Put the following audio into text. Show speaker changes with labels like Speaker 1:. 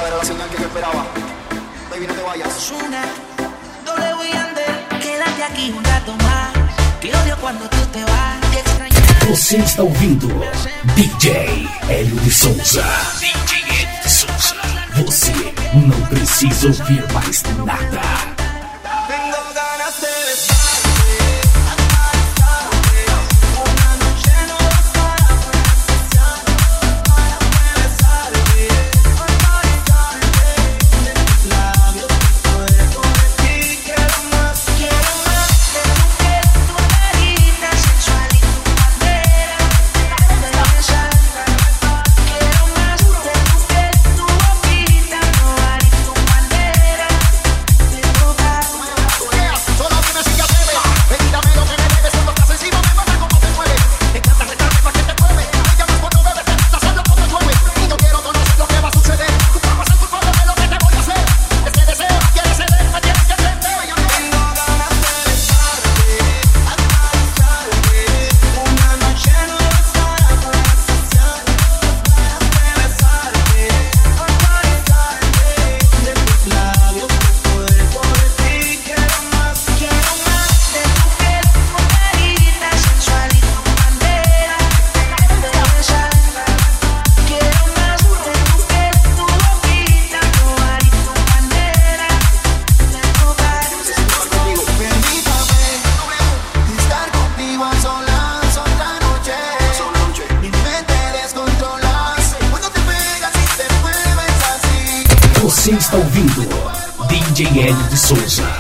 Speaker 1: era la señal que yo esperaba. Baby, no te vayas.
Speaker 2: Osuna, W Yandel, quédate aqui um rato mais. Que odio quando tu te vas.
Speaker 3: Você está ouvindo DJ Hélio de Souza. DJ Hélio de Souza. Você não precisa ouvir mais nada. Você está ouvindo DJ Hélio de Souza.